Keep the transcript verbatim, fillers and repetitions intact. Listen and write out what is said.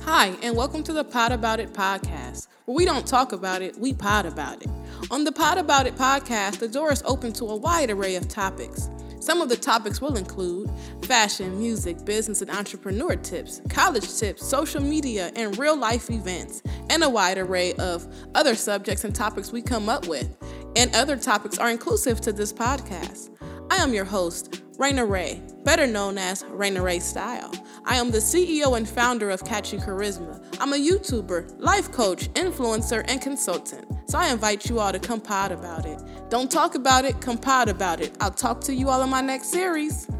Hi, and welcome to the Pod About It podcast, where we don't talk about it, we pod about it. On the Pod About It podcast, the door is open to a wide array of topics. Some of the topics will include fashion, music, business, and entrepreneur tips, college tips, social media, and real-life events, and a wide array of other subjects and topics we come up with. And other topics are inclusive to this podcast. I am your host, Raina Ray, better known as Raina Ray Style. I am the C E O and founder of Catchy Charisma. I'm a YouTuber, life coach, influencer, and consultant. So I invite you all to come pod about it. Don't talk about it, come pod about it. I'll talk to you all in my next series.